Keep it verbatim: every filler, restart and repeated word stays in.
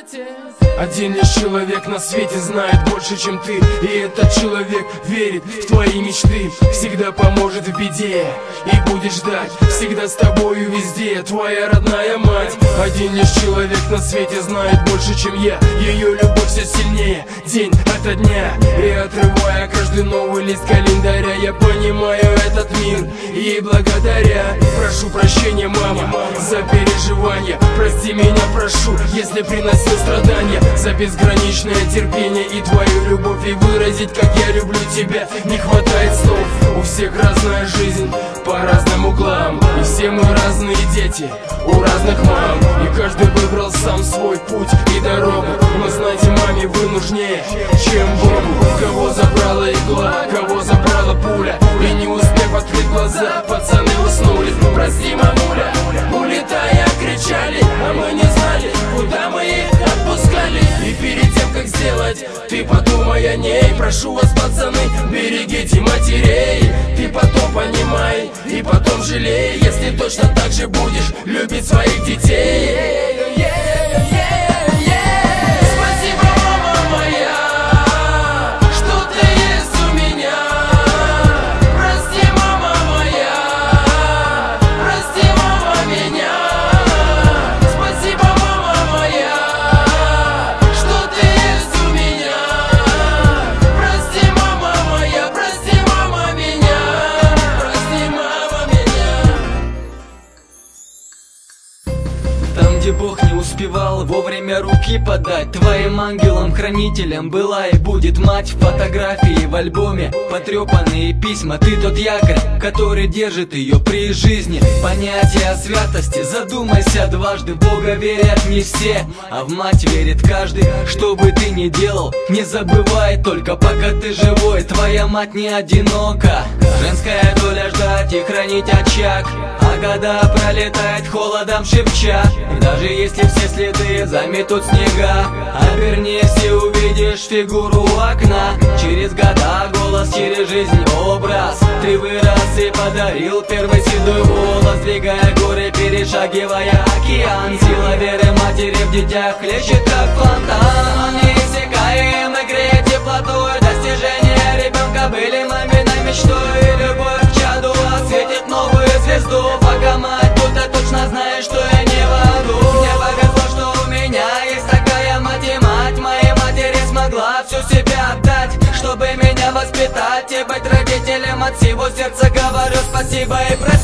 Один лишь человек на свете знает больше, чем ты, и этот человек верит в твои мечты. Всегда поможет в беде и будет ждать, всегда с тобою везде, твоя родная мать. Один лишь человек на свете знает больше, чем я, ее любовь все сильнее день ото дня. И отрывая каждый новый лист календаря, я понимаю этот мир ей благодаря. Прошу прощения, мама, за переживания, прости меня, прошу, если приносил страдания, за безграничное терпение и твою любовь. И выразить, как я люблю тебя, не хватает слов. У всех разная жизнь, по разным углам, и все мы разные дети, у разных мам. И каждый выбрал сам свой путь и дорогу, но знайте, маме вы нужнее, чем Богу. Кого забрала игла, кого забрала пуля, и не успев открыть глаза, пацаны уснули. Прости, мамуля, улетая кричали, а мы не знали, куда мы их отпускали. И перед тем, как сделать, ты подумай о ней. Прошу вас, пацаны, берегите матерей. Ты потом понимай и потом жалей, если точно так же будешь любить своих детей. Где Бог не успевал вовремя руки подать, твоим ангелом-хранителем была и будет мать. Фотографии в альбоме, потрепанные письма, ты тот якорь, который держит ее при жизни. Понятие о святости, задумайся дважды, в Бога верят не все, а в мать верит каждый. Что бы ты ни делал, не забывай только, пока ты живой, твоя мать не одинока. Женская доля ждать и хранить очаг, а года пролетает холодом шепча. И даже если все следы заметут снега, обернись и увидишь фигуру у окна. Через года голос, через жизнь образ, ты вырос и подарил первый седой волос, двигая горы, перешагивая океан. Сила веры матери в детях хлещет как фонтан. Мы не иссякаем и греет теплотой, достижения ребенка были маминой мечтой. Любовь к чаду осветит новую звезду, пока мать тут, я точно знаю, что я не в аду. Мне повезло, что у меня есть такая мать, и мать моей матери смогла всю себя отдать, чтобы меня воспитать и быть родителем. От всего сердца говорю спасибо и прости.